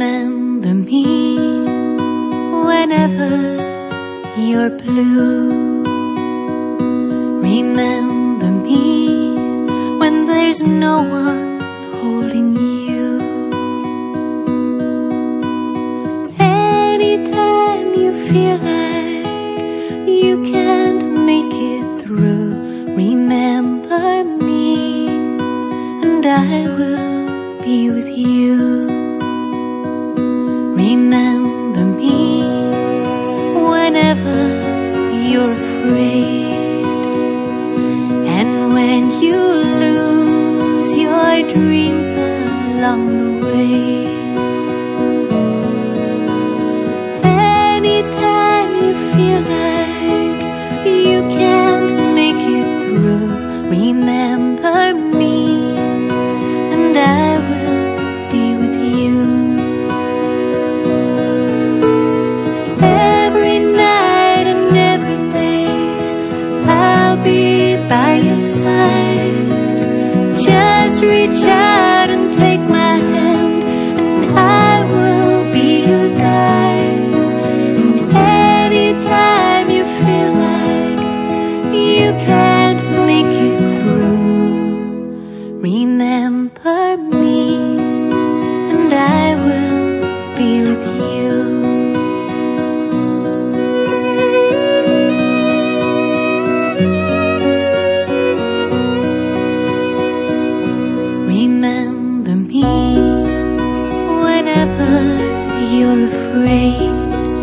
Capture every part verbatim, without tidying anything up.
Remember me whenever you're blue. Remember me when there's no one holding you. Anytime you feel like you can't make it through, remember me and I will be with you. Remember me whenever you're afraid, and when you lose your dreams along the way. Anytime you feel like you can't make it through, remember me and I will be with you. Every night and every day I'll be by your side. Just reach out and take my hand and I will be your guide. And anytime you feel like you can't make it through, remember me and I will be with you. Remember me whenever you're afraid.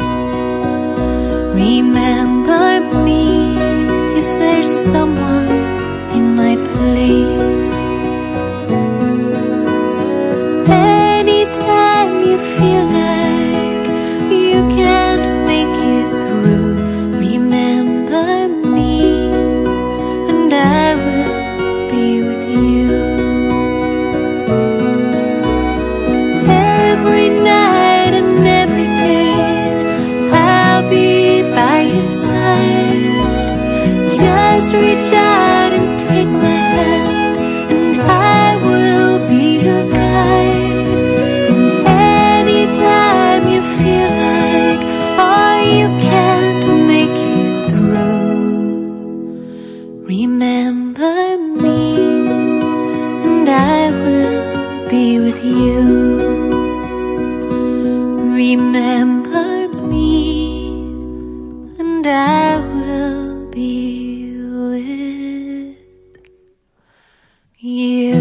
Remember me if there's someone in my place. Anytime you feel like you can't make it through, remember me and I will be with you. Every night and every day I'll be by your side. Just reach out and take my hand and I will be your guide. And anytime you feel like oh you can't make it through, remember me and I will be with you. Remember me and I will be with you.